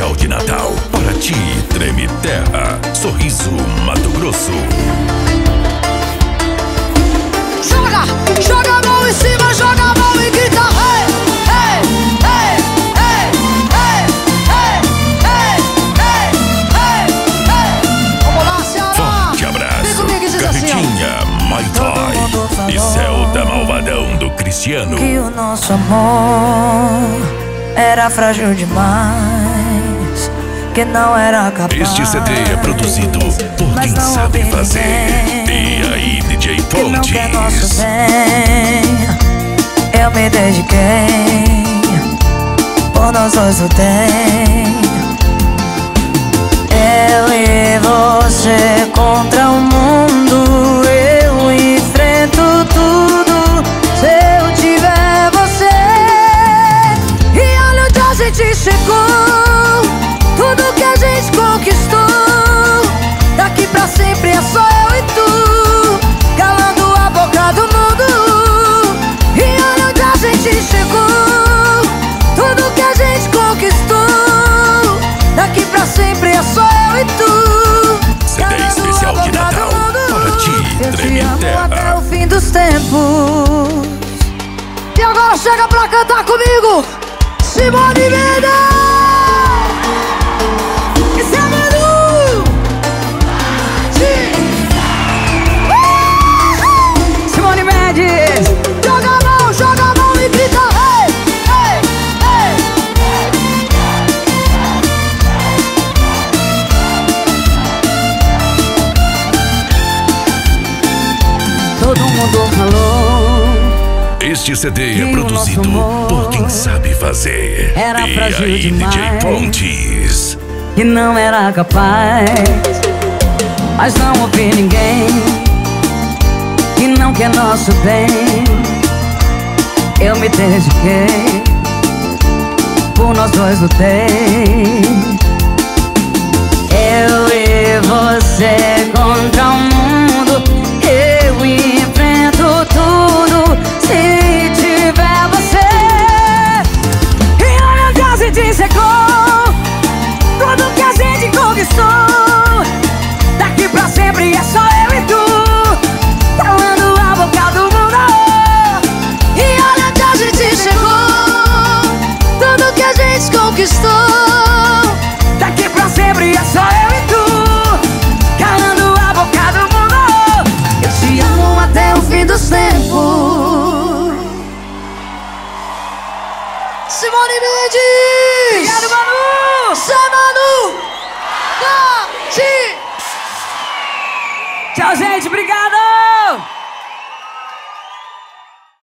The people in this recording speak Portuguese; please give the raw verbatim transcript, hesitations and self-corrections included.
especial de Natal. Para ti, Treme Terra, Sorriso, Mato Grosso. Joga, joga a mão em cima, joga a mão e grita. Hey, hey, hey, hey, hey, hey, hey, hey, hey. Vamos lá, Ceará. Forte abraço. Vem comigo e diz assim, Carretinha, My Toy e Celta Malvadão do Cristiano. Que o nosso amor era frágil demais, que não era capaz. Este C D é produzido por quem sabe fazer. E aí, D J Que não quer nosso Pontes. bem, eu me dediquei, por nós dois lutei. Eu e você contra o mundo, eu enfrento tudo se eu tiver você. E olha onde a gente chegou, tudo que a gente conquistou. Daqui pra sempre é só eu e tu, calando a boca do mundo. E olha onde a gente chegou, tudo que a gente conquistou. Daqui pra sempre é só eu e tu, C D especial de Natal. Para ti, Eu te Treme amo até Terra. o fim dos tempos. E agora chega pra cantar comigo, Simone Mendes. Isso é Manu. Sim. Uh! Simone Mendes. Joga a mão, joga a mão e grita. Hey, hey, hey. Todo mundo falou Este C D que é o produzido nosso amor por quem sabe fazer. era E frágil aí, D J demais, Pontes. que não era capaz. Mas não ouvi ninguém que não quer nosso bem. Eu me dediquei, por nós dois lutei. Eu e você contra o mundo, eu enfrento tudo se tiver você. E olha onde a gente chegou, tudo que a gente conquistou. Daqui pra sempre é só eu e tu, calando a boca do mundo. E olha onde a gente chegou, tudo que a gente conquistou. Daqui pra sempre é só eu e tu, calando a boca do mundo. Eu te amo até o fim dos tempos. Simone Mendes. Obrigado, Manu. Zé Manu. Da Ti. Tchau, gente. Obrigado.